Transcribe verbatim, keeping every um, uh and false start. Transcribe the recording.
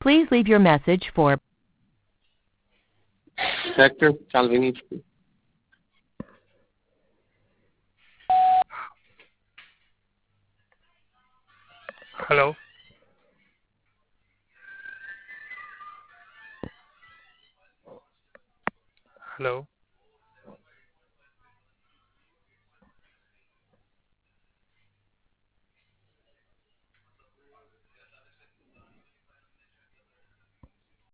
Please leave your message for Hector Calvini. Hello. Hello.